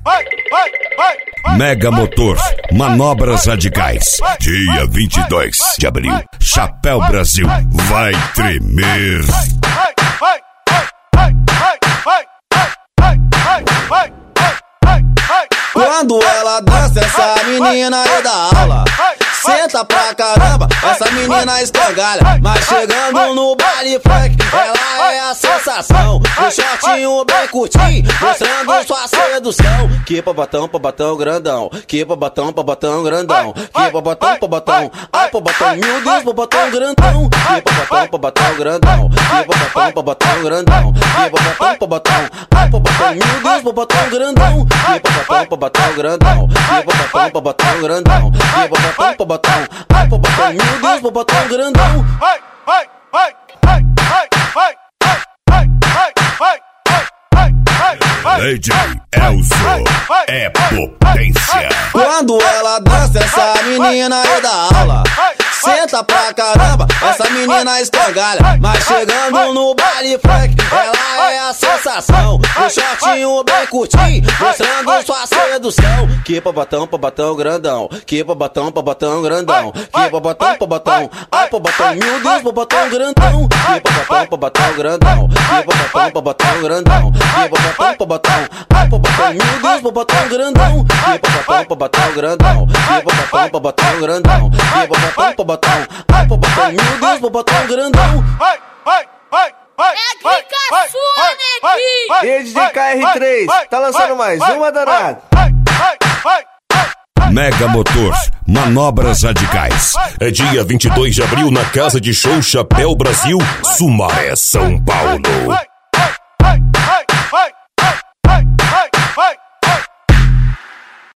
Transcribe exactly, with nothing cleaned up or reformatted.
Mega Motor, manobras radicais. Dia vinte e dois de abril, Chapéu Brasil vai tremer. Quando ela dança, essa menina é da aula. Senta pra caramba, essa menina escangalha. Mas chegando no baile funk, ela é a sensação. O shortinho bem curtinho, mostrando sua sedução. Que babatão, babatão grandão. Que babatão, babatão grandão. Que babatão, babatão. Ai, babatão, meu Deus, babatão grandão. Que babatão, babatão grandão. Que babatão, babatão grandão. Que babatão, babatão. Ai, babatão, meu Deus, babatão grandão. Que babatão, babatão grandão. Que babatão, babatão grandão. Que babatão, babatão. Ai, babatão, meu Deus, babatão grandão. Vai, vai, vai, vai, vai, vai, vai, vai, vai, vai, vai. D J Elzo é potência. Quando ela dança, essa menina é da aula. Senta pra caramba, essa menina escangalha. Mas chegando no baile funk, ela é a sensação. O shortinho bem curtinho, mostrando sua sedução. Que babatão, babatão grandão. Que babatão, babatão grandão. Que babatão, babatão. Ai, babatão, meu Deus, babatão grandão. Que babatão, babatão grandão. Que babatão, babatão grandão. Que babatão, babatão. Ai, babatão, meu Deus, babatão grandão. Que babatão, babatão grandão. Que babatão, babatão grandão. Que babatão, babatão. Ai, babatão, meu Deus, babatão grandão. Vai, vai, vai, vai. É a clica sua, neguinho. E aí, D J K R três, tá lançando mais uma, danado? Mega Motor, manobras radicais. É dia vinte e dois de abril na Casa de Show Chapéu Brasil, Sumaré, São Paulo. Vai, vai, vai, vai, vai, vai, vai, vai.